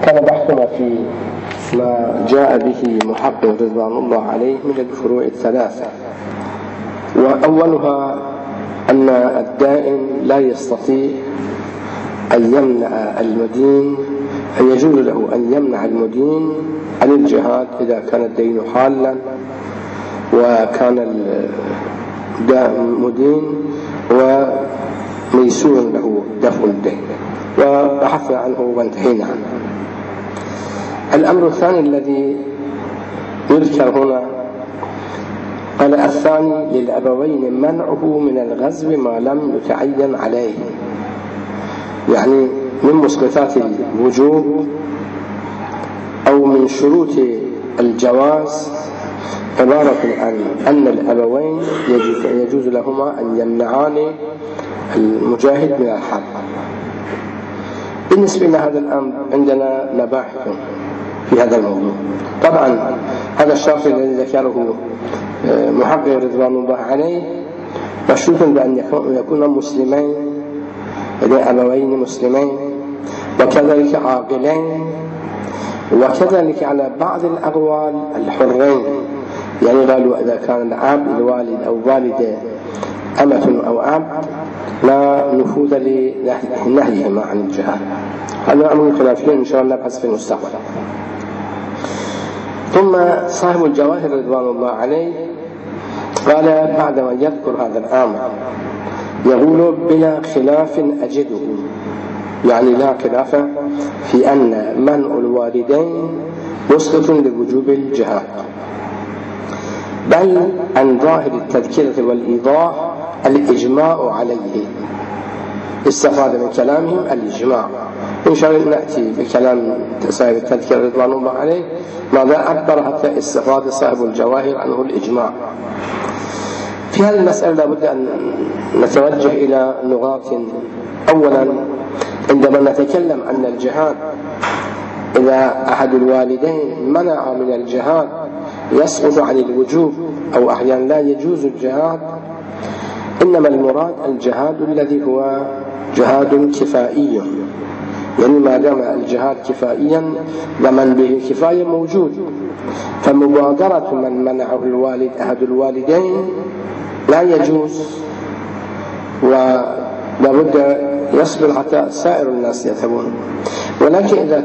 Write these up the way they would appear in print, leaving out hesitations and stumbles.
كان بحثنا في ما جاء به محقق رضوان الله عليه من الفروع الثلاثة، وأولها أن الدائن لا يستطيع أن يمنع المدين، أن يجوز له أن يمنع المدين عن الجهاد إذا كان الدين حالا وكان المدين وميسور له دفع الدين، وبحثنا عنه وانتهينا عنه. الأمر الثاني الذي يذكر هنا قال: الثاني للأبوين منعه من الغزو ما لم يتعين عليه، يعني من مسقطات الوجوب أو من شروط الجواز عبارة عن أن الأبوين يجوز لهما أن يمنعان المجاهد من الحرب. بالنسبة لهذا الأمر عندنا مباحث في هذا الموضوع. طبعا هذا الشرط الذي ذكره محقق رضوان الله عليه مشروط بأن يكون مسلمين، يعني أبوين مسلمين، وكذلك عاقلين، وكذلك على بعض الأقوال الحرين، يعني قالوا إذا كان الأب الوالد أو والده أمة أو عبد لا نفوذ لنهيهما عن الجهاد. هذا أمر خلافي إن شاء الله نبحث في المستقبل. ثم صاحب الجواهر رضوان الله عليه قال بعدما يذكر هذا الأمر يقول: بلا خلاف أجده، يعني لا خلاف في أن منع الوالدين مسقط لوجوب الجهاد، بل عن ظاهر التذكرة والإيضاح الإجماع عليه. استفاد من كلامهم الإجماع. إن شاء الله نأتي بكلام صاحب التذكرة رضوان الله عليه ماذا عبر حتى استفاد صاحب الجواهر عنه الإجماع. في هذه المسألة لابد أن نتوجه إلى نقاط. أولا، عندما نتكلم أن الجهاد إذا أحد الوالدين منع من الجهاد يسقط عن الوجوب أو أحيانا لا يجوز الجهاد، إنما المراد الجهاد الذي هو جهاد كفائي، يعني ما دام الجهاد كفائيا ومن به كفاية موجود، فمبادرة من منعه الوالد أحد الوالدين لا يجوز، ولابد يصبر حتى سائر الناس يذهبون. ولكن إذا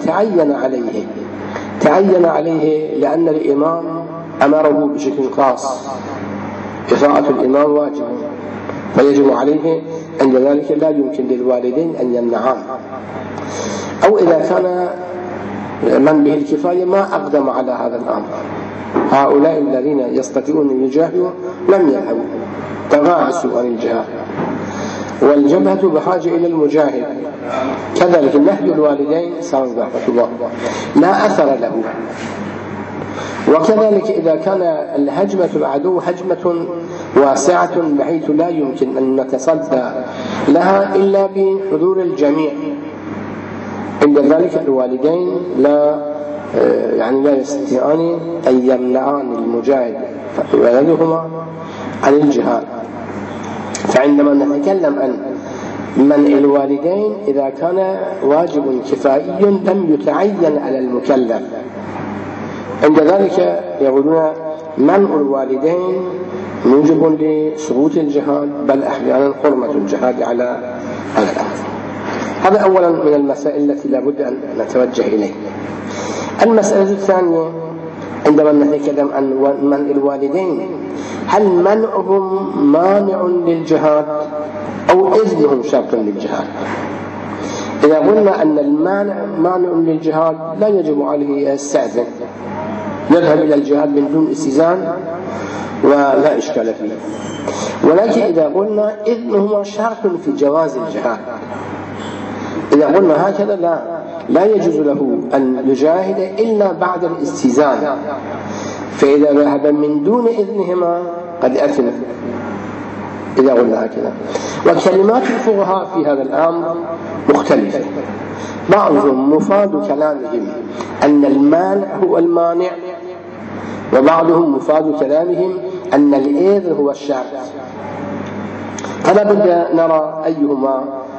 تعين عليه لأن الإمام أمره بشكل خاص، إطاعة الإمام واجب، فيجب عليه عند ذلك لا يمكن للوالدين أن يمنعان. أو إذا كان من به الكفاية ما أقدم على هذا الأمر، هؤلاء الذين يستطيعون أن يجاهدوا لم يذهبوا، تغاعسوا عن الجهاد، والجبهة بحاجة إلى المجاهد. كذلك نهي الوالدين صار رحمة الله لا أثر له. وكذلك إذا كان الهجمة العدو هجمة واسعة بحيث لا يمكن أن نتصدى لها إلا بحضور الجميع، عند ذلك الوالدين لا يستطيعان أن يمنعان المجاهد ولدهما عن الجهاد. فعندما نتكلم عن منع الوالدين إذا كان واجب كفائي لم يتعين على المكلف، عند ذلك يقولون منع الوالدين موجب لسقوط الجهاد، بل أحيانا حرمة الجهاد على الأمر. هذا أولا من المسائل التي لابد أن نتوجه إليه. المسألة الثانية عندما نتكلم عن منع الوالدين، هل منعهم مانع للجهاد أو إذنهم شرط للجهاد؟ إذا قلنا أن المانع مانع للجهاد لا يجب عليه يستأذن، يذهب إلى الجهاد من دون استئذان ولا إشكال فيه. ولكن إذا قلنا إذنهما شرط في جواز الجهاد، إذا قلنا هكذا لا يجوز له أن يجاهد إلا بعد الاستئذان، فإذا ذهب من دون إذنهما قد أثم إذا قلنا هكذا. وكلمات الفقهاء في هذا الأمر مختلفة، بعضهم مفاد كلامهم أن المانع هو المانع، وبعضهم مفاد كلامهم أن الإذن هو الشرط. فلا بد نرى أيهما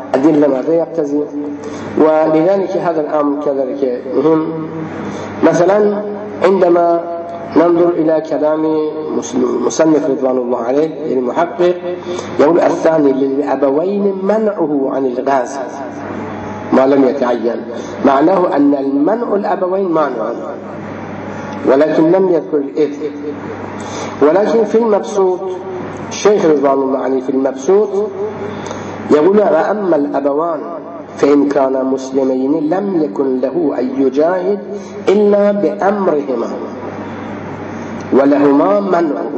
أدلة ماذا يقتضي. ولذلك هذا الأمر كذلك مهم. مثلا عندما ننظر إلى كلام مصنف رضوان الله عليه المحقق، يقول الثاني للأبوين منعه عن الغاز ما لم يتعين، معناه أن المنع الأبوين مانع، ولكن لم يذكر الإذن. ولكن في المبسوط الشيخ رضوان الله عليه في المبسوط يقول وأما الأبوان فإن كانا مسلمين لم يكن له أن يجاهد إلا بأمرهما ولهما منعه.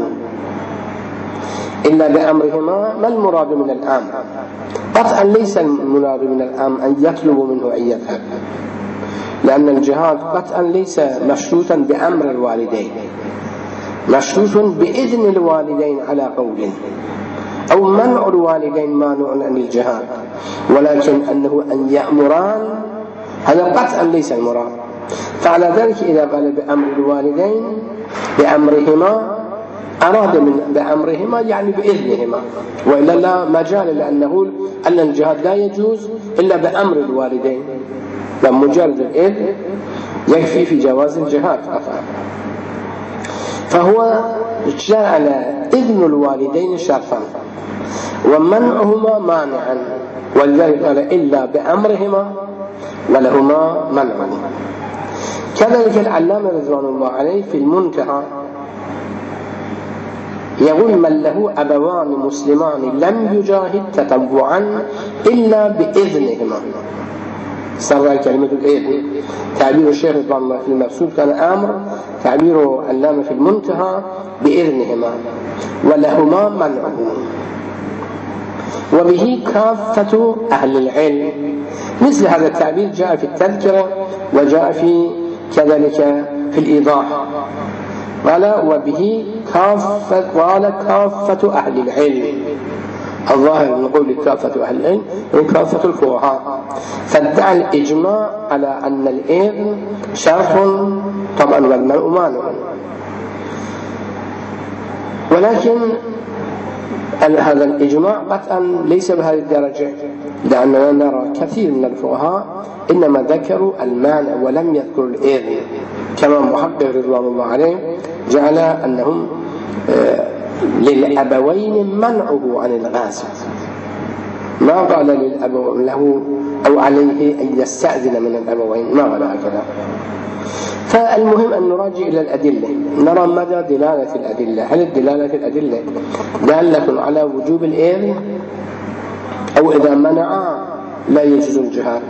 إلا بأمرهما ما المراد من الأمر؟ قطعا ليس المراد من الأمر أن يطلب منه أن يذهب، لأن الجهاد قطعا ليس مشروطا بأمر الوالدين، مشروط بإذن الوالدين على قول، أو منع الوالدين مانع عن الجهاد، ولكن أنه أن يأمران هذا قطعا ليس المراد. فعلى ذلك إذا قال بأمر الوالدين بأمرهما أراد من بأمرهما يعني بإذنهما، وإلا لا مجال، لأنه أن الجهاد لا يجوز إلا بأمر الوالدين، فمجرد الإذن يكفي في جواز الجهاد. فهو جعل إذن الوالدين شرطا ومنعهما مانعا، ولذلك قال إلا بأمرهما ولهما منع. كذلك العلامة رضوان الله عليه في المنتهى يقول من له أبوان مسلمان لم يجاهد تطوعا إلا بإذنهما. صار كلمة الإذن تعبير الشيخ رضوان الله في المبسوط كان أمر، تعبير علامة في المنتهى بإذنهما ولهما منعه. وبه كافة أهل العلم. مثل هذا التعبير جاء في التذكرة وجاء في كذلك في الإيضاح، قال وبه كافة أهل العلم. الظاهر نقول كافة أهل العلم كافة الفقهاء، فادعى الإجماع على أن الإذن شرط طبعا والمنع مانع. ولكن هذا الإجماع قطعا ليس بهذه الدرجة، لأننا نرى كثير من الفقهاء إنما ذكروا المانع ولم يذكروا الإذن، كما محقق رضوان الله عليه جعل أنهم للأبوين منعه عن الغاز، ما قال للأبوين له أو عليه أن يستأذن من الأبوين، ما قال هكذا. فالمهم أن نراجع إلى الأدلة، نرى مدى دلالة الأدلة. هل الدلالة في الأدلة دالة على وجوب الإذن، أو إذا منع لا يجوز الجهاد؟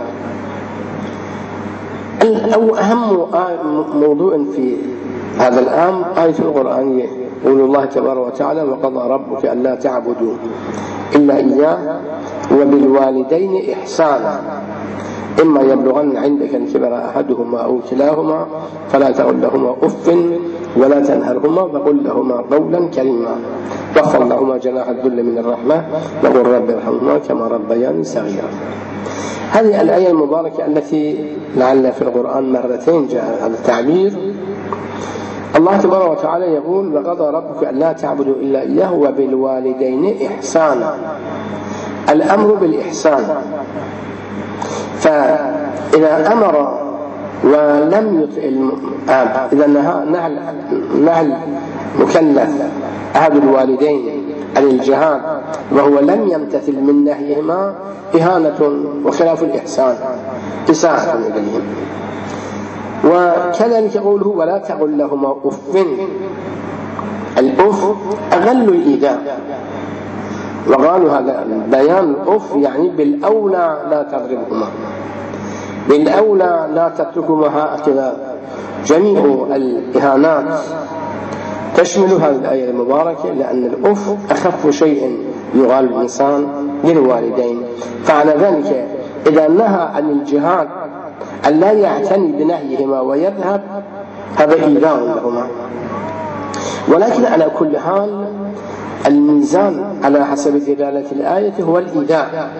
أو أهم موضوع في هذا الأمر آية القرآن يقول الله تبارك وتعالى وقضى ربك ألا تعبدوا إلا إياه وبالوالدين إحسانا إما يبلغن عندك الكبر أحدهما أو كلاهما فلا تقل لهما أف ولا تنهرهما وقل لهما قولا كريما واخفض لهما جناح الذل من الرحمة وقل رب ارحمهما كما ربياني صغيرا. هذه الآية المباركة التي لعل في القرآن مرتين جاء هذا التعبير. الله تبارك وتعالى يقول وقضى ربك ألا تعبدوا إلا إياه وبالوالدين إحسانا. الأمر بالإحسان، فإذا أمر ولم يطع الآب، إذا نهى المكلف أحد الوالدين عن الجهاد وهو لم يمتثل من نهيهما إهانة وخلاف الإحسان إساءة إليهم. وكذلك قوله ولا تقل لهما أف. الأف أغل الإيذاء، وقالوا هذا بيان الأف يعني بالأولى لا تضربهما، بالأولى لا تتركهما هكذا. جميع الإهانات تشمل هذه الآية المباركة، لأن الأف أخف شيء يقال الإنسان للوالدين. فعلى ذلك إذا نهى عن الجهاد أن لا يعتني بنهيهما ويذهب هذا إيذاء لهما. ولكن على كل حال الميزان على حسب دلالة الآية هو الإيذاء،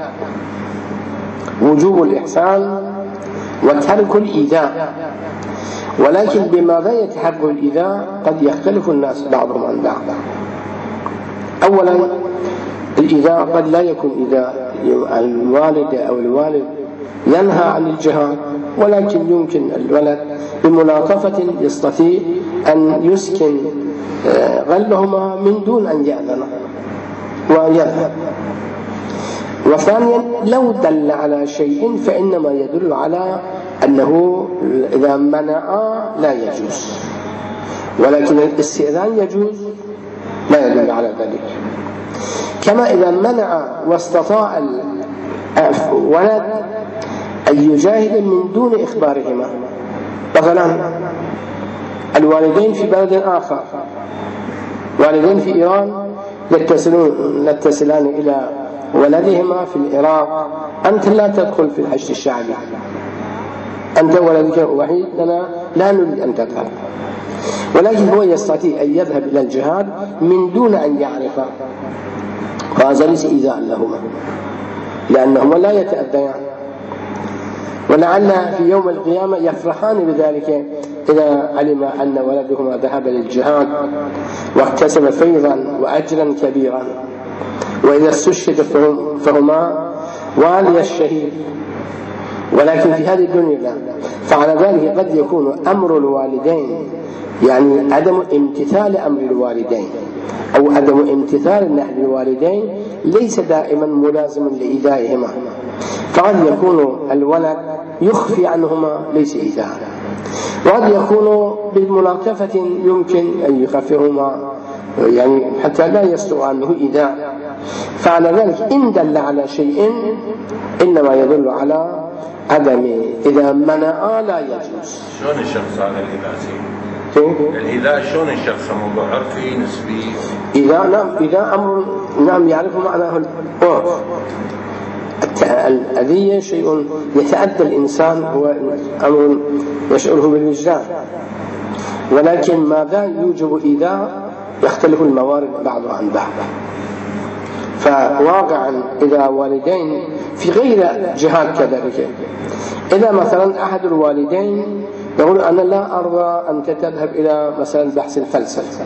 وجوب الإحسان وترك الإيذاء. ولكن بماذا يتحقق الإيذاء قد يختلف الناس بعضهم عن بعض. أولا الإيذاء قد لا يكون إيذاء الوالدة أو الوالد ينهى عن الجهاد، ولكن يمكن الولد بملاطفة يستطيع أن يسكن غلهما من دون أن يأذن ويذهب. وثانيا لو دل على شيء فإنما يدل على أنه إذا منع لا يجوز، ولكن الاستئذان يجوز لا يدل على ذلك. كما إذا منع واستطاع الولد أن يجاهد من دون إخبارهما، مثلا الوالدين في بلد آخر، والدين في إيران يتصلان إلى ولدهما في العراق: أنت لا تدخل في الحشد الشعبي، أنت ولدك وحيد، لنا لا نريد أن تذهب، ولكن هو يستطيع أن يذهب إلى الجهاد من دون أن يعرف، وهذا ليس إيذاء لهما لأنهما لا يتأذيان، ولعل في يوم القيامة يفرحان بذلك إذا علم أن ولدهما ذهب للجهاد واكتسب فيضا وأجرا كبيرا، وإذا استشهد فهما والي الشهيد. ولكن في هذه الدنيا لا. فعلى ذلك قد يكون أمر الوالدين، يعني عدم امتثال أمر الوالدين أو عدم امتثال نهي الوالدين ليس دائما ملازما لإيذائهما، فقد يكون الولد يخفي عنهما ليس إيذاء، وقد يكون بالملاطفة يمكن أن يخفيهما يعني حتى لا يصدر عنه إيذاء. فعلى ذلك إن دل على شيء إنما يدل على عدم، إذا منع لا يجوز. شلون الشخص هذا الإيذاء شلون الشخص موضوع عرفي نسبي؟ إذا أمر نعم يعرف معناه العرف. الأذية شيء يتأذى الإنسان، هو أمر يشعره بالوجدان، ولكن ماذا يوجب إيذاء يختلف الموارد بعضها عن بعض. فواقعا إذا والدين في غير جهاد كذلك، إذا مثلا أحد الوالدين يقول: أنا لا أرضى أن تذهب إلى مثلا بحث الفلسفة،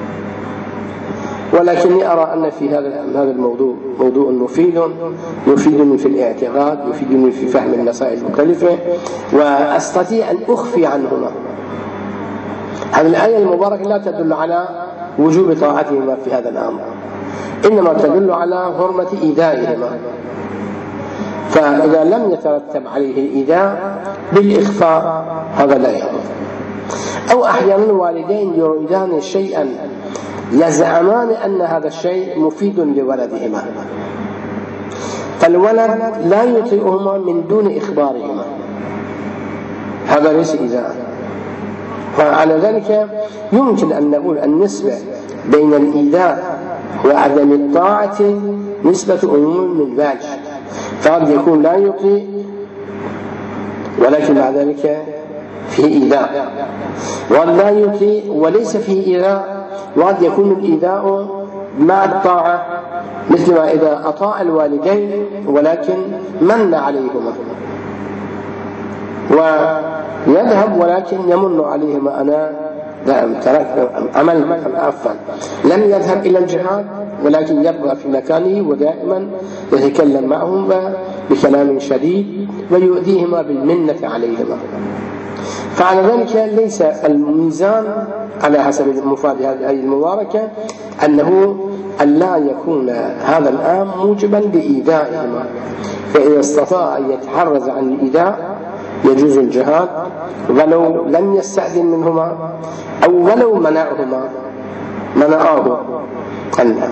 ولكني أرى أن في هذا الموضوع موضوع مفيد، يفيدني في الاعتقاد، يفيدني في فهم المسائل المختلفة، وأستطيع أن أخفي عنهما. هذه الآية المباركة لا تدل على وجوب طاعتهما في هذا الأمر، إنما تدل على حرمة إيذائهما. فإذا لم يترتب عليه الإيذاء بالإخفاء هذا لا يجوز. أو أحيانا الوالدين يريدان شيئا يزعمان أن هذا الشيء مفيد لولدهما، فالولد لا يطيعهما من دون إخبارهما، هذا ليس إيذاء. فعلى ذلك يمكن أن نقول النسبة بين الإيذاء وعدم الطاعة نسبة أمور من ذلك، فقد يكون لا يطيع ولكن بعد ذلك فيه إيذاء، وقد لا يطيع وليس فيه إيذاء، وقد يكون الإيذاء مع الطاعة، مثل ما إذا أطاع الوالدين ولكن من عليهما، ويذهب ولكن يمن عليهما: أنا ترك عمل عفوا، لم يذهب إلى الجهاد ولكن يبقى في مكانه ودائما يتكلم معهم بكلام شديد ويؤذيهما بالمنة عليهما. فعلى ذلك ليس الميزان على حسب المفاد هذه الآية المباركة أنه ألا يكون هذا الآن موجبا لإيذائهما، فإذا استطاع أن يتحرز عن الإيذاء يجوز الجهاد ولو لم يستأذن منهما أو ولو منعاه عنه.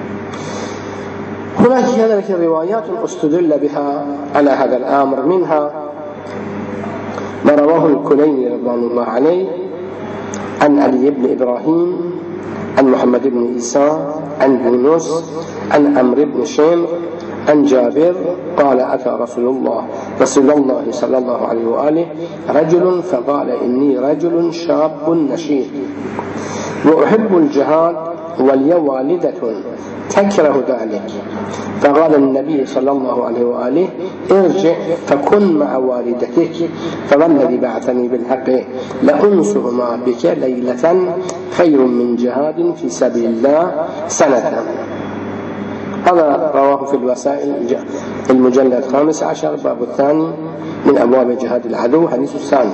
هناك كذلك روايات استدل بها على هذا الأمر، منها ما رواه الكليني رضوان الله عليه عن علي بن إبراهيم عن محمد بن عيسى عن يونس عن عمرو بن شمر عن جابر قال: أتى رسول الله صلى الله عليه وآله رجل فقال: إني رجل شاب نشيط وأحب الجهاد ولي والدة تكره ذلك، فقال النبي صلى الله عليه وآله: ارجع فكن مع والدتك، فوالذي بعثني بالحق لأنسهما بك ليلة خير من جهاد في سبيل الله سنة. هذا رواه في الوسائل المجلد 15 باب الثاني من أبواب جهاد العدو، حديث الثاني.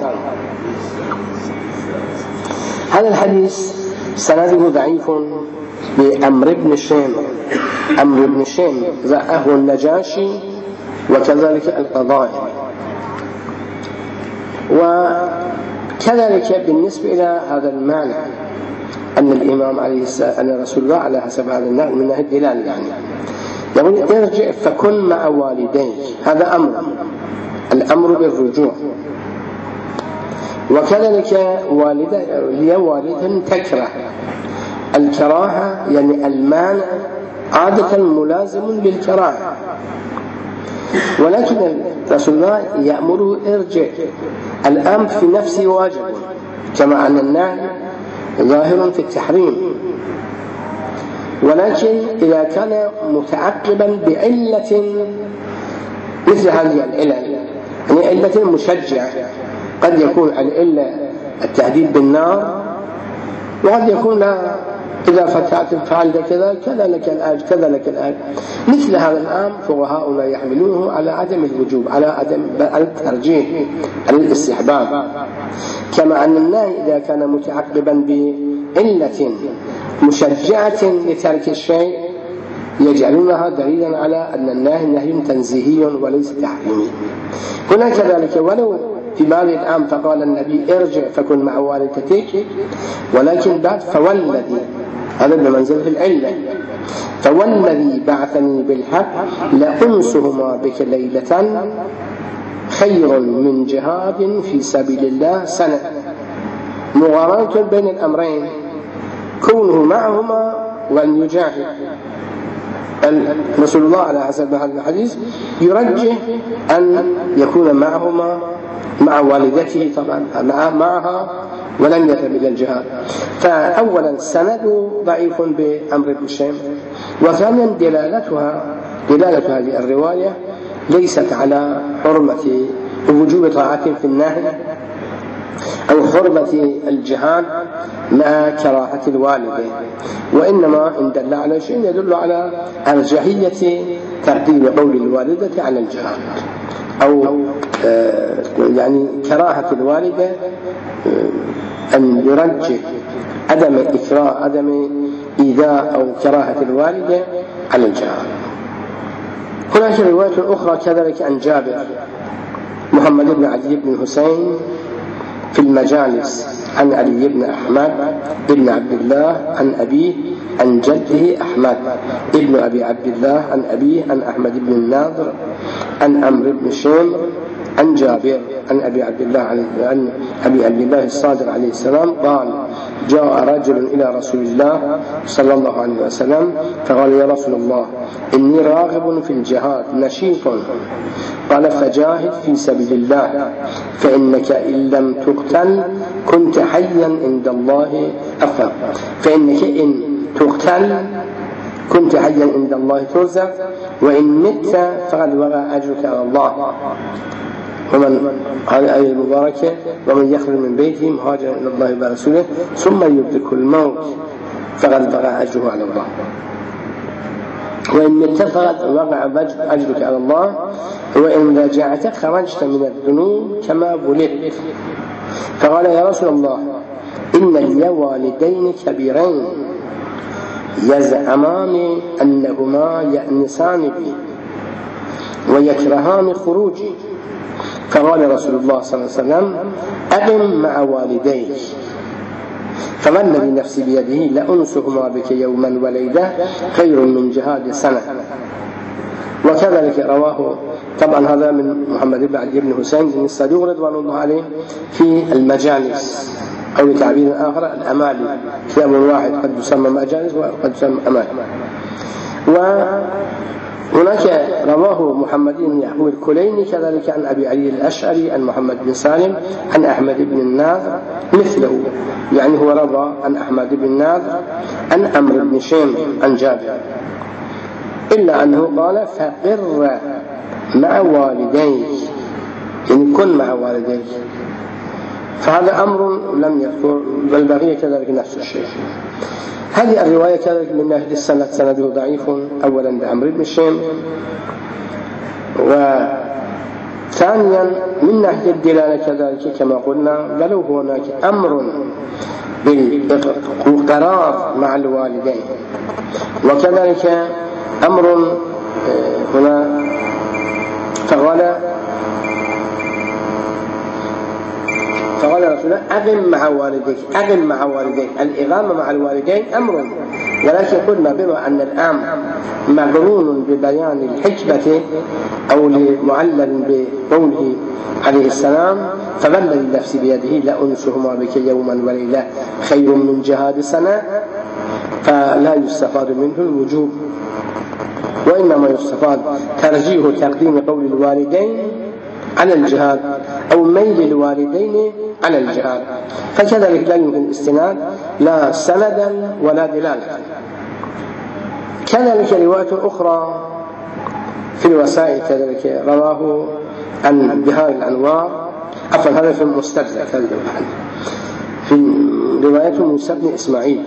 هذا الحديث سنده ضعيف بأمر بن شيم. أمر بن شيم زعه النجاشي وكذلك القضائي. وكذلك بالنسبة إلى هذا المعنى أن الإمام عليه السلام أن رسول الله على حسب هذا النهي من نهي الدلال يعني يقول ارجع فكن مع والديك، هذا أمر، الأمر بالرجوع. وكذلك والدة تكره، الكراهة يعني المانع عادة ملازم للكراهة، ولكن رسول الله يأمره ارجع. الأمر في نفسه واجب، كما أن النهي ظاهر في التحريم، ولكن إذا كان متعقبا بعلة مثل هذه العلل، يعني علة مشجعة، قد يكون العلة التهديد بالنار، وقد يكون لا إذا فعلت كذا كذا لك الأجر كذا لك الأجر. مثل هذا الأمر فقهاؤنا يحملونه على عدم الوجوب، على عدم الترجيح، على الاستحباب، كما أن النهي إذا كان متعقبا بعلة مشجعة لترك الشيء يجعلونها دليلا على أن النهي نهي تنزيهي وليس تحريمي. هنا كذلك ولو في بعض الأمر فقال النبي ارجع فكن مع والدتك، ولكن بعد فوالذي، هذا بمنزلة العلة، فوالذي بعثني بالحق لأنسهما بك ليلة خير من جهاد في سبيل الله سنة. مغاراة بين الأمرين، كونه معهما وأن يجاهد. رسول الله على حسب هذا الحديث يرجح أن يكون معهما مع والدته طبعا معها ولم يذهب إلى الجهاد. فأولا سند ضعيف بأمر بن شيم، وثانيا دلالة هذه الرواية ليست على حرمة وجوب طاعة في النهي أو حرمة الجهاد مع كراهة الوالدين، وإنما إن دل على شيء يدل على أرجحية تقديم قول الوالدة على الجهاد، أو يعني كراهة الوالدة أن يرجح عدم إكراه عدم إيذاء أو كراهة الوالدة على الجهاد. هناك رواية أخرى كذلك عن جابر محمد بن علي بن حسين في المجالس عن علي بن أحمد بن عبد الله عن أبيه عن جده أحمد ابن أبي عبد الله عن أبيه عن أحمد بن الناظر عن عمرو بن شيم عن جابر عن أبي عبد الله الصادق عليه السلام قال جاء رجل إلى رسول الله صلى الله عليه وسلم فقال يا رسول الله إني راغب في الجهاد نشيط، قال فجاهد في سبيل الله فإنك إن لم تقتل كنت حيا عند الله فإنك إن تقتل كنت حيا عند الله ترزق، وإن مت فقد وقع أجرك على الله. ومن قال الآية المباركة ومن يخرج من بيته مهاجرا إلى الله ورسوله ثم يدركه الموت فقد وقع أجره على الله، وإن مت فقد وقع أجرك على الله، وإن رجعت خرجت من الذنوب كما ولدت. فقال يا رسول الله إن لي والدين كبيرين يزعمان أنهما يأنسان بي ويكرهان خروجي. فقال رسول الله صلى الله عليه وسلم أقم مع والديك، فوالذي نفسي بيده لأنسهما بك يوما وليلة خير من جهاد سنة. وكذلك رواه طبعا هذا من محمد بن علي بن حسين بن الصدوق رضوان الله عليه في المجالس، أو بتعبير آخر الأمالي، كتاب واحد قد يسمى مجالس وقد يسمى أمالي. وهناك رواه محمد بن يعقوب الكليني كذلك عن أبي علي الأشعري عن محمد بن سالم عن أحمد بن الناظر مثله، يعني هو روى عن أحمد بن الناظر عن عمرو بن شيم عن جابر، إلا أنه قال فقر مع والديك، يعني كن مع والديك. فهذا أمر لم يذكر، بل بقي كذلك نفس الشيء. هذه الرواية كذلك من ناحية السند سنده ضعيف، أولا بعمرو بن شيم، وثانيا من ناحية الدلالة كذلك كما قلنا بل هناك أمر بالقرار مع الوالدين، وكذلك أمر هنا فقال رسول الله أقم مع والديك. الإقامة مع الوالدين أمر، ولكن قلنا بما أن الأمر مقرون ببيان الحكمة أو معلل بقوله عليه السلام فبلغ النفس بيده لأنسهما بك يوما وليلة خير من جهاد سنة، فلا يستفاد منه الوجوب، وإنما يستفاد ترجيح تقديم قول الوالدين على الجهاد أو ميل الوالدين على الجهاد، فكذلك لا يمكن الاستناد لا سندا ولا دلالة. كذلك رواية أخرى في الوسائل كذلك رواه عن بهار الأنوار، هذا في المستدرك، في رواية موسى بن إسماعيل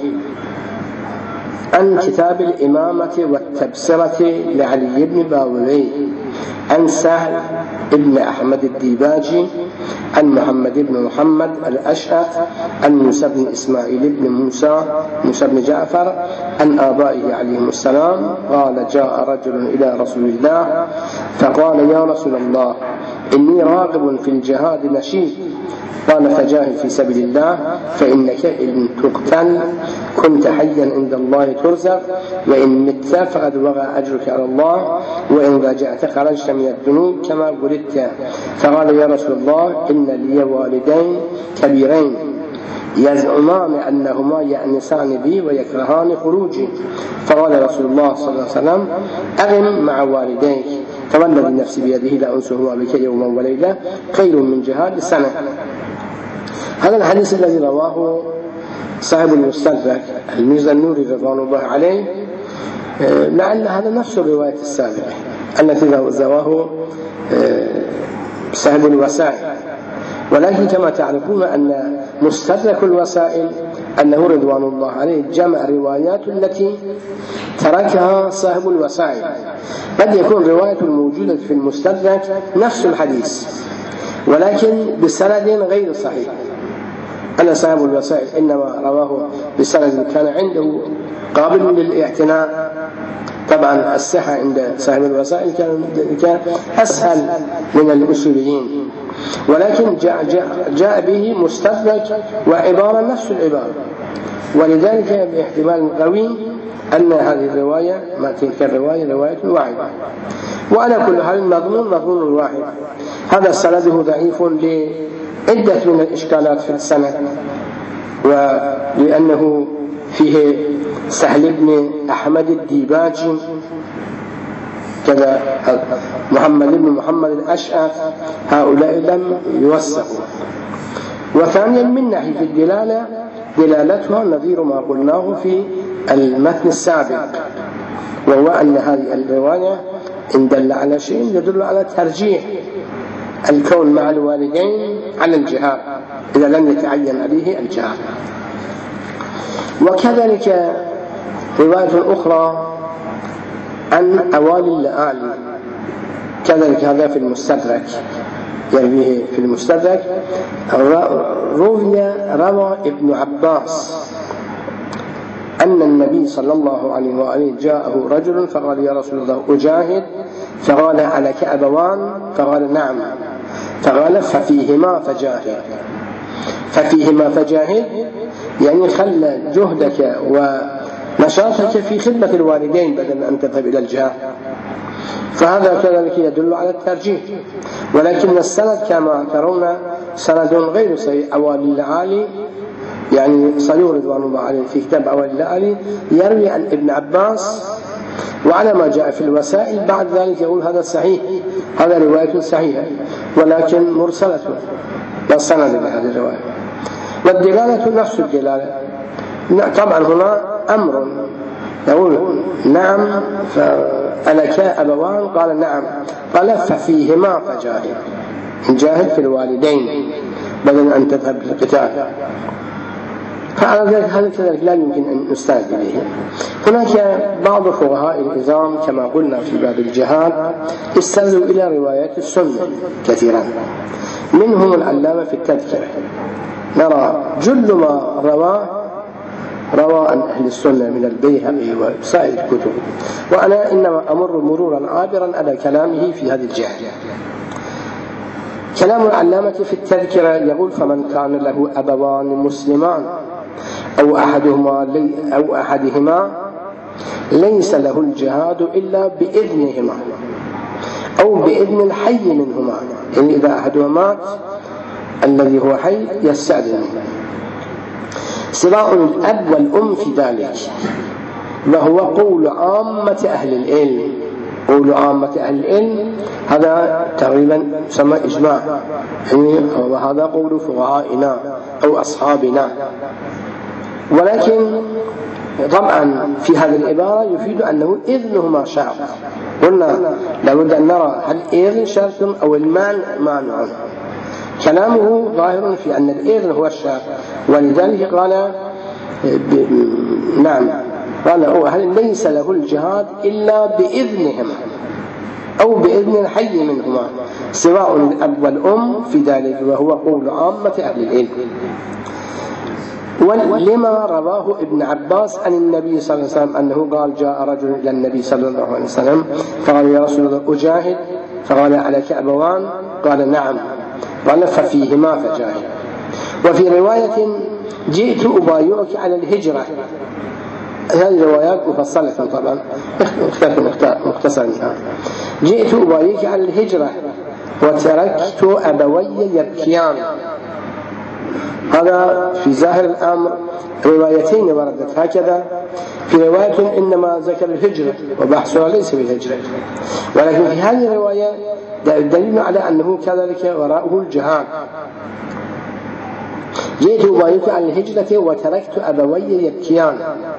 عن كتاب الإمامة والتبصرة لعلي بن باوي عن سهل ابن أحمد الديباجي عن محمد بن محمد الأشهث عن موسى بن إسماعيل بن موسى بن جعفر عن آبائه عليهم السلام قال جاء رجل إلى رسول الله فقال يا رسول الله إني راغب في الجهاد نشيد، قال فجاهد في سبيل الله فإنك إن تقتل كنت حيا عند الله ترزق، وإن مت فقد وقع أجرك على الله، وإن رجعت خرجت من الذنوب كما ولدت. فقال يا رسول الله إن لي والدين كبيرين يزعمان أنهما يأنسان بي ويكرهان خروجي. فقال رسول الله صلى الله عليه وسلم أغم مع والديك فوالذي النفس بيده لأنسهما بك يوما وليلة خير من جهاد سنة. هذا الحديث الذي رواه صاحب المستدرك المزنوري رضوان الله عليه، لعل هذا نفس الرواية السابقة التي رواه صاحب الوسائل، ولكن كما تعرفون أن مستدرك الوسائل أنه رضوان الله عليه جمع روايات التي تركها صاحب الوسائل. قد يكون رواية الموجودة في المستدرك نفس الحديث ولكن بسند غير صحيح، أن صاحب الوسائل إنما رواه بسند كان عنده قابل للاعتناء. طبعا الصحة عند صاحب الوسائل كان أسهل من الأصوليين، ولكن جاء به مستدرك وعبارة نفس العبارة، ولذلك باحتمال قوي أن هذه الرواية ما تلك الرواية رواية واحدة، وعلى كل حال مضمون واحد. هذا سنده ضعيف لعدة من الإشكالات في السند، ولأنه فيه سهل بن أحمد الديباجي كذا محمد بن محمد الأشهث، هؤلاء لم يوثقوا. وثانيا من ناحية الدلالة دلالتها نظير ما قلناه في المتن السابق، وهو أن هذه الرواية إن دل على شيء يدل على ترجيح الكون مع الوالدين على الجهاد إذا لم يتعين عليه الجهاد. وكذلك رواية أخرى عن أوالي اللآلي كذلك هذا في المستدرك، يرويه في المستدرك روى ابن عباس أن النبي صلى الله عليه وآله جاءه رجل فقال يا رسول الله أجاهد، فقال عليك أبوان؟ فقال نعم، فقال ففيهما فجاهد يعني خلى جهدك ونشاطك في خدمة الوالدين بدل أن تذهب إلى الجهاد. فهذا كذلك يدل على الترجيح، ولكن السند كما ترون سند غير صحيح. أوالي اللآلي يعني صلوا رضوان الله عليه في كتاب أوالي اللآلي يروي عن ابن عباس، وعلى ما جاء في الوسائل بعد ذلك يقول هذا صحيح، هذا رواية صحيحة ولكن مرسلة لا سند لهذه الرواية. والدلالة نفس الدلالة. طبعا هنا أمر يقول نعم فألك أبوان؟ قال نعم، قال ففيهما فجاهد، جاهد في الوالدين، بدل أن تذهب للقتال. فعلى ذلك هذا كذلك لا يمكن أن نستند إليه. هناك بعض فقهاء الإسلام كما قلنا في باب الجهاد استندوا إلى روايات السنة كثيرا، منهم العلامة في التذكرة. نرى جل ما روى عن أهل السنة من البيهقي وسائر الكتب، وأنا إنما أمر مرورا عابرا على كلامه في هذه الجهة. كلام العلامة في التذكرة يقول: فمن كان له أبوان مسلمان أو أحدهما ليس له الجهاد إلا بإذنهما أو بإذن الحي منهما، يعني إذا أحدهما مات الذي هو حي يستأذن، سواء الأب والأم في ذلك. وهو قول عامة أهل العلم. قول عامة أهل العلم هذا تقريبا يسمى إجماع، وهذا قول فقهائنا أو أصحابنا. ولكن طبعا في هذه العبارة يفيد أنه إذنهما شرط. قلنا لابد أن نرى هل إذن شرط أو المانع مانع. كلامه ظاهر في أن الإذن هو الشرط، ولذلك قال نعم، قال هل ليس له الجهاد إلا بإذنهما أو بإذن الحي منهما، سواء الأب والأم في ذلك، وهو قول عامة أهل العلم. ولما رواه ابن عباس عن النبي صلى الله عليه وسلم أنه قال: جاء رجل إلى النبي صلى الله عليه وسلم فقال: يا رسول الله أجاهد؟ فقال: عليك أبوان؟ قال: نعم. قال: ففيهما فجاهد. وفي رواية: جئت أبايعك على الهجرة. هذه روايات مفصلة طبعا مختصرة منها. جئت أبايعك على الهجرة وتركت أبوي يبكيان. هذا في ظاهر الأمر روايتين وردت هكذا. في رواية إنما ذكر الهجرة وبحثها ليس بالهجرة، ولكن في هذه الرواية دليل على أنه كذلك وراءه الجهاد. جئت أبايعك على الهجرة وتركت أبوي يبكيان.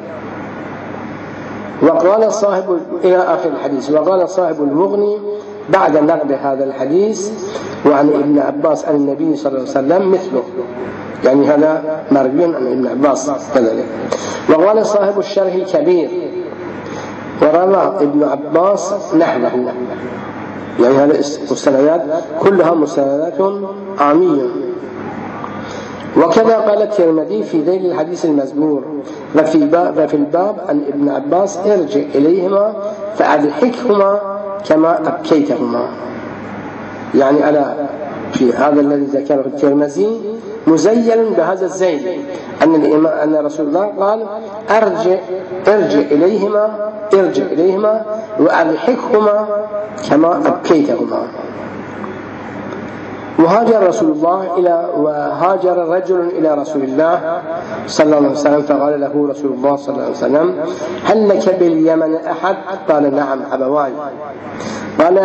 وقال صاحب إلى آخر الحديث. وقال صاحب المغني بعد نقل هذا الحديث وعن ابن عباس عن النبي صلى الله عليه وسلم مثله، يعني هذا مروي عن ابن عباس كذلك. وقال صاحب الشرح الكبير: وروى ابن عباس نحوه، يعني هذه السندات كلها مسندات عامية. وكذا قال الترمذي في ذيل الحديث المزبور: وفي الباب عن ابن عباس: ارجع إليهما فأضحكهما كما أبكيتهما. يعني على في هذا الذي ذكره الترمذي مزين بهذا الزين أن رسول الله قال: ارجع إليهما وأضحكهما كما أبكيتهما. وهاجر رجل إلى رسول الله صلى الله عليه وسلم فقال له رسول الله صلى الله عليه وسلم: هل لك باليمن أحد؟ قال: نعم، أبواي. قال: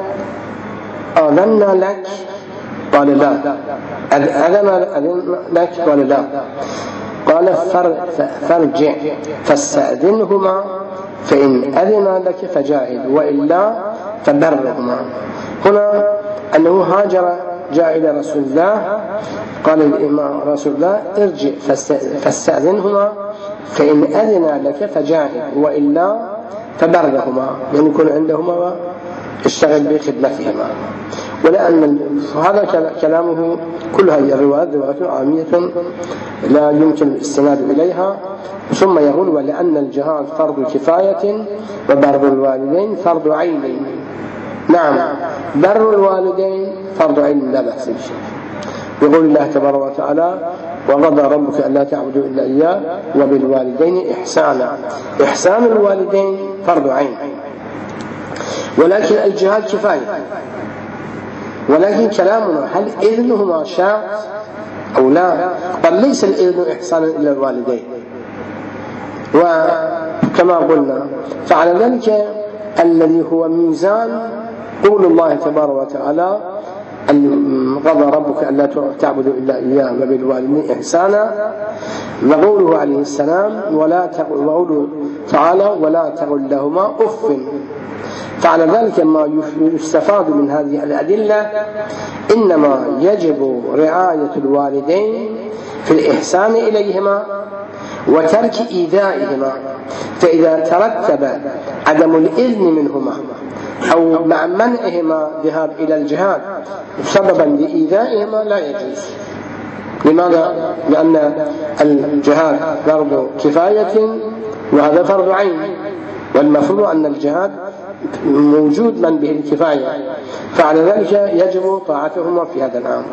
أذن لك؟ قال: لا. أذن لك؟ قال: لا. قال: فارجع فاستأذنهما، فإن أذن لك فجاهد وإلا فبرهما. هنا أنه هاجر جاء إلى رسول الله، قال الإمام رسول الله: ارجع فاستأذنهما، فإن أذن لك فجاهد وإلا فبرهما، يعني يكون عندهما واشتغل بخدمتهما. ولأن هذا كلامه كل هذه الروايات عامية لا يمكن الاستناد إليها. ثم يقول: ولأن الجهاد فرض كفاية وبر الوالدين فرض عين. نعم، بر الوالدين فرض عين لا بأس به. يقول الله تبارك وتعالى: وقضى ربك ألا تعبدوا إلا إياه وبالوالدين إحسانا. إحسان الوالدين فرض عين، ولكن الجهاد كفاية. ولكن كلامنا هل إذنهما شاء أو لا؟ قال: ليس الإذن إحسانا إلى الوالدين. وكما قلنا فعلى ذلك الذي هو ميزان قول الله تبارك وتعالى: قضى ربك ألا تعبدوا إلا إياه وبالوالدين إحسانا، وقوله عليه السلام: وقوله تعالى: ولا تقل لهما أف. فعلى ذلك ما يستفاد من هذه الأدلة إنما يجب رعاية الوالدين في الإحسان إليهما وترك إيذائهما، فإذا ترتب عدم الإذن منهما أو مع منعهما ذهاب إلى الجهاد سببا لإيذائهما لا يجوز. لماذا؟ لأن الجهاد فرض كفاية وهذا فرض عين، والمفروض أن الجهاد موجود من به الكفاية، فعلى ذلك يجب طاعتهما في هذا الأمر.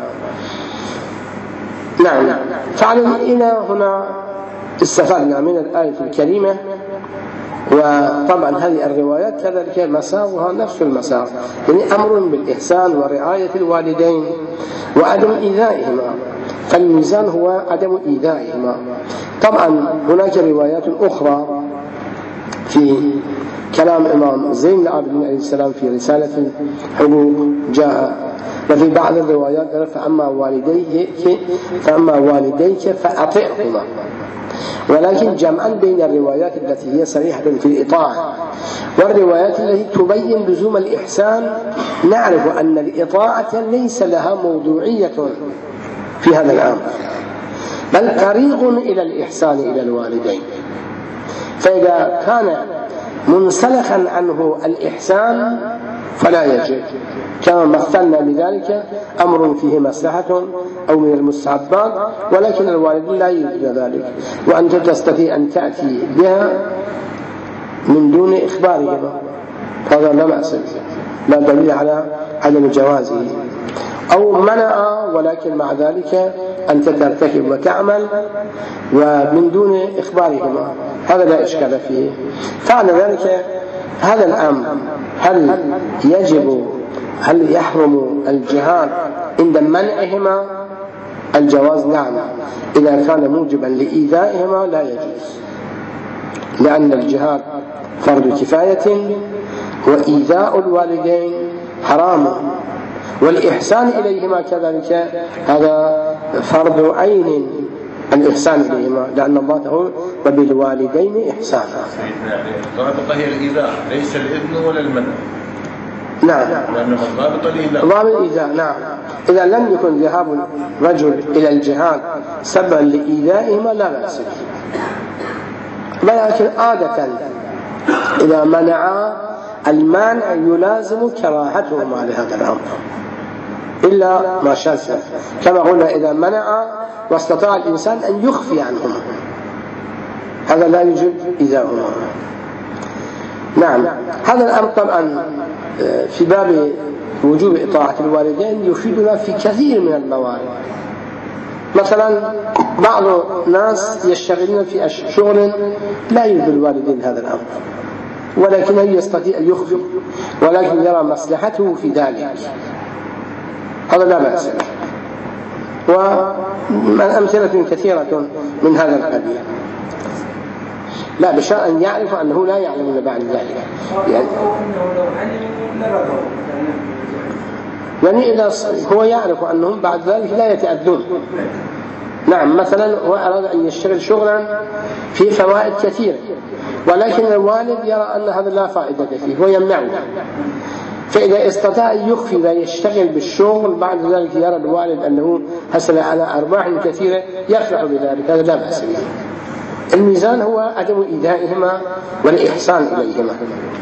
نعم. إلى هنا استفدنا من الآية الكريمة، وطبعا هذه الروايات كذلك مساوها نفس المسار، يعني أمر بالإحسان ورعاية الوالدين وعدم إيذائهما، فالميزان هو عدم إيذائهما. طبعا هناك روايات أخرى في كلام إمام زين العابدين عليه السلام في رسالة حقوق جاء، وفي بعض الروايات قال فأما والديك فأطعهما، ولكن جمعا بين الروايات التي هي صريحة في الإطاعة والروايات التي تبين لزوم الإحسان، نعرف أن الإطاعة ليس لها موضوعية في هذا الأمر، بل طريق إلى الإحسان إلى الوالدين. فإذا كان منسلخا عنه الإحسان فلا يجب، كما مثلنا بذلك أمر فيه مصلحة أو من المستحبات، ولكن الوالد لا يريد ذلك، وأنت تستطيع أن تأتي بها من دون إخبارهما، هذا لا بأس، لا دليل على عدم جوازه. أو منع ولكن مع ذلك أنت ترتكب وتعمل ومن دون إخبارهما، هذا لا إشكال فيه. فعلى ذلك هذا الأمر هل يحرم الجهاد عند منعهما؟ الجواز نعم، إذا كان موجبا لإيذائهما لا يجوز، لأن الجهاد فرض كفاية وإيذاء الوالدين حرام، والإحسان إليهما كذلك هذا فرض عين، الإحسان إليهما، لأن الله يقول وبالوالدين إحسانا. الضابطة هي الإيذاء ليس الإذن ولا المنع. نعم، لأن الضابطة الإيذاء. ضابط الإيذاء نعم، إذا لم يكن ذهاب الرجل إلى الجهاد سببا لإيذائهما لا بأس، ولكن عادة إذا منع المانع يلازم كراهتهما لهذا الأمر إلا ما شاذ، كما قلنا إذا منع واستطاع الإنسان أن يخفي عنهما هذا لا يجب إيذاؤهما. نعم، هذا الأمر طبعا في باب وجوب إطاعة الوالدين يفيدنا في كثير من الموارد. مثلا بعض الناس يشتغلون في شغل لا يريد الوالدين هذا الأمر، ولكنه يستطيع أن يخفي، ولكن يرى مصلحته في ذلك، هذا لا بأس، وأمثلة كثيرة من هذا القبيل. لا بشرط أن يعرف أنه لا يعلمون بعد ذلك، يعني إذا هو يعرف أنهم بعد ذلك لا يتأذون. نعم، مثلا هو أراد أن يشتغل شغلا فيه فوائد كثيرة، ولكن الوالد يرى أن هذا لا فائدة فيه ويمنعه، فإذا استطاع أن يخفي ويشتغل بالشغل بعد ذلك يرى الوالد أنه حصل على أرباح كثيرة يفرح بذلك، هذا لا بأس به. الميزان هو عدم إيذائهما والإحسان إليهما.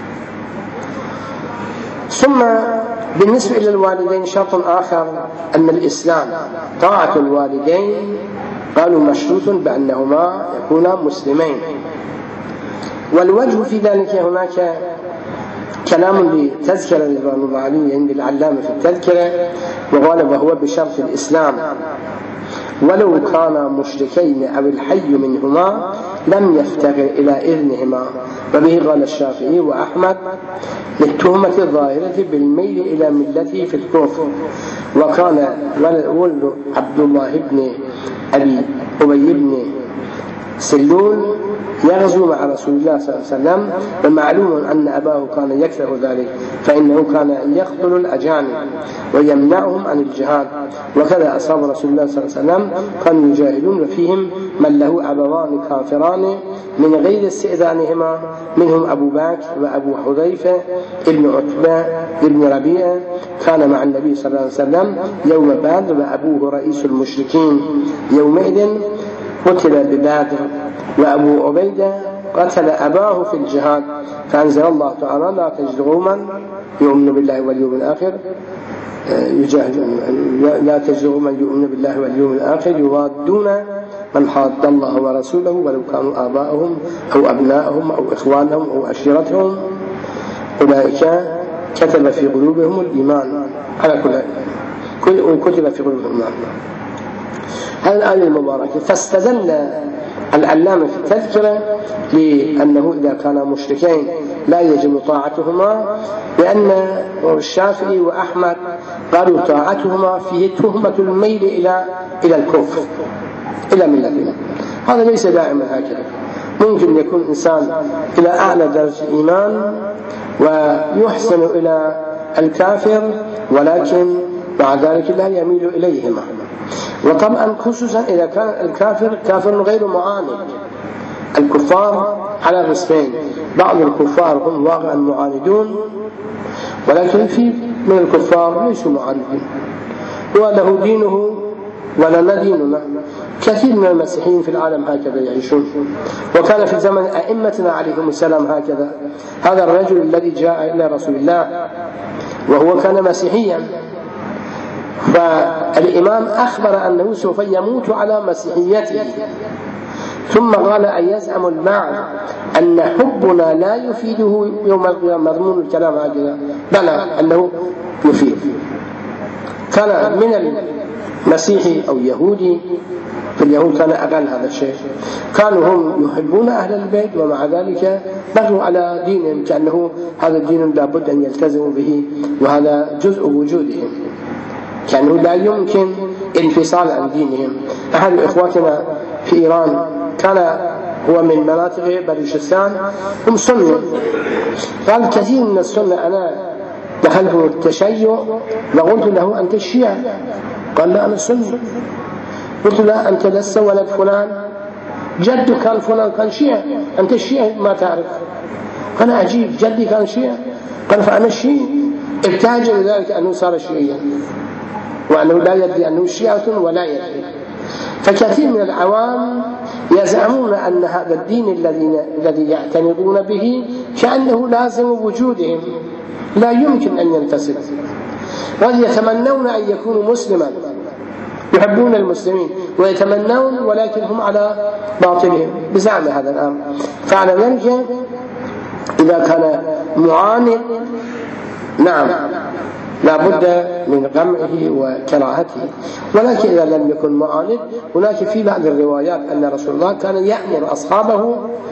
ثم بالنسبة إلى الوالدين شرط آخر، أن الإسلام طاعة الوالدين قالوا مشروط بأنهما يكونا مسلمين، والوجه في ذلك هناك كلام لتذكرة رضوان الله عليه عند العلامة في التذكرة، وقال وهو بشرط الإسلام، ولو كانا مشركين أو الحي منهما لم يفتقر إلى إذنهما، وبه قال الشافعي وأحمد للتهمة الظاهرة بالميل إلى ملته في الكفر. وكان ولد عبد الله بن أبي أبي بن سلول يغزو مع رسول الله صلى الله عليه وسلم، ومعلوم أن أباه كان يكره ذلك، فإنه كان يقتل الأجانب ويمنعهم عن الجهاد. وكذا أصحاب رسول الله صلى الله عليه وسلم كانوا يجاهدون، وفيهم من له أبوان كافران من غير استئذانهما، منهم أبو بكر وأبو حذيفة ابن عتبة ابن ربيعة كان مع النبي صلى الله عليه وسلم يوم بدر، وأبوه رئيس المشركين يومئذ قتل ببدر، وأبو عبيدة قتل أباه في الجهاد، فأنزل الله تعالى لا تجد قوما يؤمن بالله واليوم الآخر لا تجد قوما يؤمن بالله واليوم الآخر يوادون من حاد الله ورسوله ولو كانوا آباءهم أو أبناءهم أو إخوانهم أو عشيرتهم أولئك كتب في قلوبهم الإيمان على كل كتب في قلوبهم الإيمان. هذه الآية المباركة. فاستدل العلامة في التذكرة لأنه إذا كانا مشركين لا يجب طاعتهما، لأن الشافعي وأحمد قالوا طاعتهما فيه تهمة الميل إلى الكفر إلى ملتنا. هذا ليس دائما هكذا، ممكن يكون إنسان إلى أعلى درجة الإيمان ويحسن إلى الكافر، ولكن مع ذلك لا يميل إليهما. وطبعا خصوصا إذا كان الكافر كافر غير معاند. الكفار على قسمين، بعض الكفار هم واقعا معاندون، ولكن في من الكفار ليسوا معاندين وله دينه ولنا ديننا. كثير من المسيحيين في العالم هكذا يعيشون، وكان في زمن أئمتنا عليهم السلام هكذا. هذا الرجل الذي جاء إلى رسول الله وهو كان مسيحيا، فالإمام أخبر أنه سوف يموت على مسيحيته، ثم قال أن يزعم البعض أن حبنا لا يفيده يوم القيامة. مضمون الكلام هكذا، بلى أنه يفيد. كان من المسيحي أو يهودي، في اليهود كان أقل هذا الشيء، كانوا هم يحبون أهل البيت ومع ذلك بقوا على دينهم، كأنه هذا الدين لابد أن يلتزموا به وهذا جزء وجودهم، كأنه لا يمكن انفصال عن دينهم. أحد إخواتنا في إيران كان هو من مناطق بلوشستان، هم سنة، قال كثير من السنة أنا دخلت التشيع وقلت له أنت الشيعة، قال لا أنا سنة. قلت لا أنت لست ولد فلان، جدك كان فلان كان شيعة، أنت الشيعة ما تعرف. قال عجيب، جدي كان شيعة، قال فأنا الشيعي. ابتهج لذلك أنه صار شيعيا وأنه لا يدري أنه شيعة ولا يدري. فكثير من العوام يزعمون أن هذا الدين الذي يعتنقون به كأنه لازم وجودهم، لا يمكن أن ينفصل، ويتمنون أن يكونوا مسلما، يحبون المسلمين ويتمنون، ولكن هم على باطلهم بزعم هذا الأمر. فعلى ذلك إذا كان معاند نعم لا بد من قمعه وكراهته، ولكن إذا لم يكن معاند هناك في بعض الروايات أن رسول الله كان يأمر أصحابه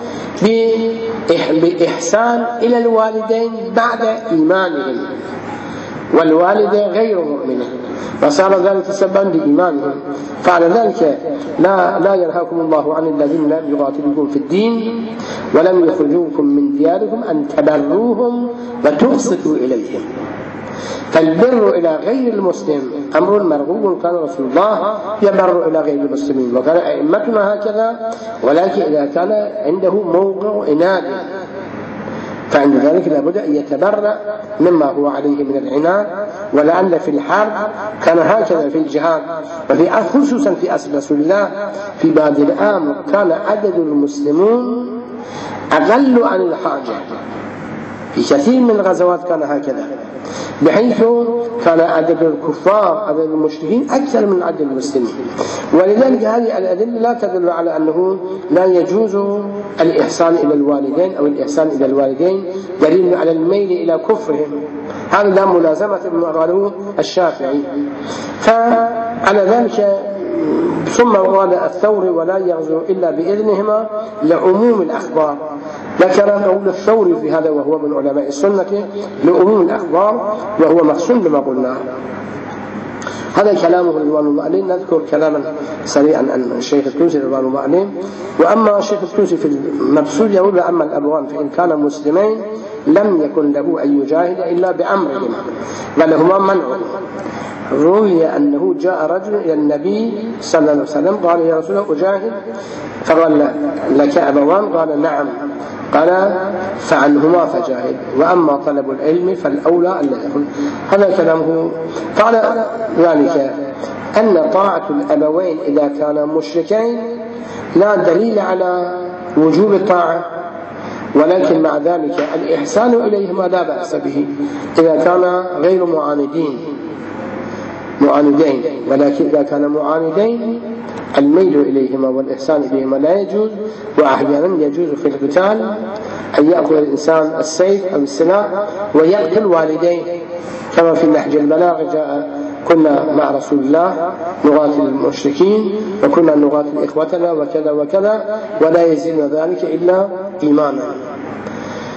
بإحسان إلى الوالدين بعد إيمانهم، والوالدة غير مؤمنة، فصار ذلك سببا لإيمانهم. فعلى ذلك لا ينهاكم الله عن الذين لم يقاتلوكم في الدين ولم يخرجوكم من دياركم أن تبروهم وتقسطوا إليهم. فالبر إلى غير المسلم أمر مرغوب، كان رسول الله يبر إلى غير المسلمين وكان أئمتنا هكذا، ولكن إذا كان عنده موقع إناد فعند ذلك لابد أن يتبرأ مما هو عليه من العناد. ولأن في الحرب كان هكذا في الجهاد، وفي خصوصا في أسر رسول الله في بعض الأمر كان عدد المسلمون أقل عن الحاجة، في كثير من الغزوات كان هكذا، بحيث كان عدد الكفار عدد المشركين أكثر من عدد المسلمين. ولذلك هذه الأدلة لا تدل على أنه لا يجوز الإحسان إلى الوالدين أو الإحسان إلى الوالدين دليل على الميل إلى كفرهم، هذا لا ملازمة بما قاله الشافعي. فعلى ذلك ثم قال الثوري ولا يغزو إلا بإذنهما لعموم الأخبار، ذكر قول الثوري في هذا وهو من علماء السنة لعموم الأخبار، وهو محسن لما قلنا. هذا كلامه رضوان الله عليه. نذكر كلاما سريعا عن الشيخ التوسي رضوان الله عليه. وأما الشيخ التوسي في المبسوط يقول: أما الأبوان فإن كانا مسلمين لم يكن له أن يجاهد إلا بأمرهما ولهما منع. روي أنه جاء رجل إلى النبي صلى الله عليه وسلم قال: يا رسول الله أجاهد؟ فقال: لك أبوان؟ قال: نعم. قال: فعنهما فجاهد، وأما طلب العلم فالأولى أن لا يكون. هذا كلامه. قال ذلك أن طاعة الأبوين إذا كانا مشركين لا دليل على وجوب الطاعة، ولكن مع ذلك الإحسان إليهما لا بأس به إذا كان غير معاندين، ولكن إذا كان معاندين الميل إليهما والإحسان إليهما لا يجوز. وأحيانا يجوز في القتال أن يأخذ الإنسان السيف أو السلاح ويقتل والديه، كما في نهج البلاغة جاء: كنا مع رسول الله نقاتل المشركين وكنا نقاتل إخوتنا وكذا وكذا، ولا يزيد ذلك إلا إيمانا.